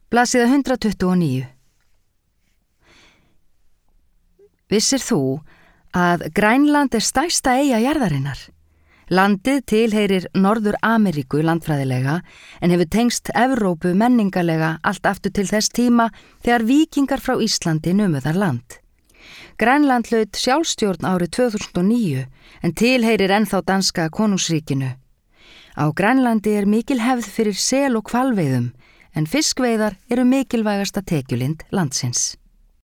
Blaðsíða 129. Vissir þú að Grænland stærsta eyja jarðarinnar? Landið tilheyrir Norður-Ameríku landfræðilega en hefur tengst Evrópu menningarlega allt aftur til þess tíma þegar víkingar frá Íslandi numu þar land. Grænland hlaut sjálfstjórn árið 2009 en tilheyrir ennþá danska konungsríkinu. Á Grænlandi mikil hefð fyrir sel- og hvalveiðum en fiskveiðar eru mikilvægasta tekjulind landsins.